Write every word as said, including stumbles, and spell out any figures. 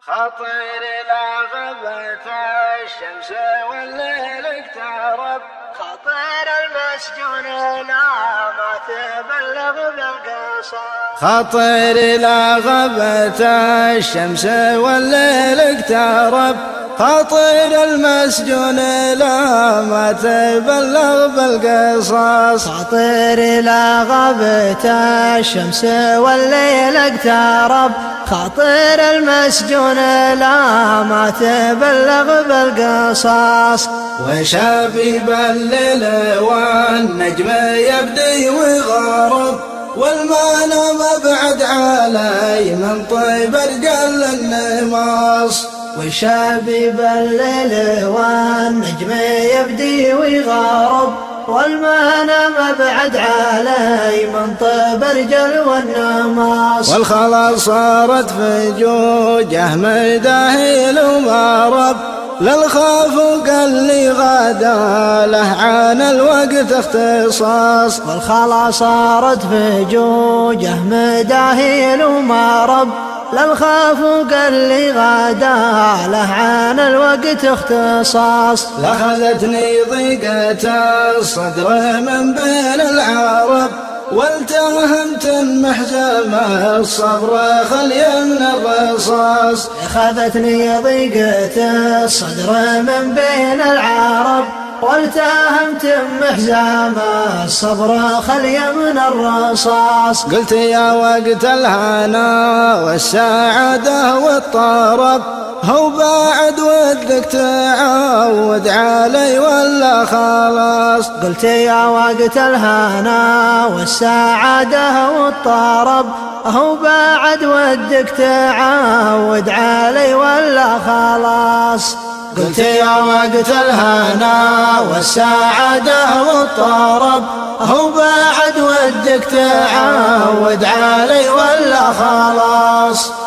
خطير لا غبت الشمس والليل اقترب، خطير المسجون لا ما تبلغ بالقصص. خطير لا غبت الشمس والليل اقترب، خطير المسجون لا ما تبلغ بالقصص. خطير لا غبت الشمس والليل اقترب، خطير المسجون لا ما تبلغ بالقصص. وشبيب الليل والنجم يبدي ويغرب، والمنام بعد علي من طيب رجال النماص. وشبيب الليل والنجم يبدي ويغرب، والمنام بعد علي من طيب رجال والنماص. والخلاص صارت فجوجه مداهيل ومرب، للخوف وقال لي غدا له عن الوقت اختصاص. والخلاص صارت فجوجه مداهيل ومرب، للخاف وقال لي غدا له عن الوقت اختصاص. لأخذتني ضيقة الصدر من بين العرب، والتهمت محزم الصبر خلي من الرصاص. أخذتني ضيقة الصدر من بين العرب، والتهمت محزام الصبر خلي من الرصاص. قلت يا وقت الهنا والسعادة والطرب، هو بعد ودك تعود علي ولا خلاص. قلت يا وقت الهنا والسعادة والطرب، هو بعد ودك تعود علي ولا خلاص. قلت يا وقت الهنا والسعادة والطرب، هو بعد ودك تعود علي ولا خلاص.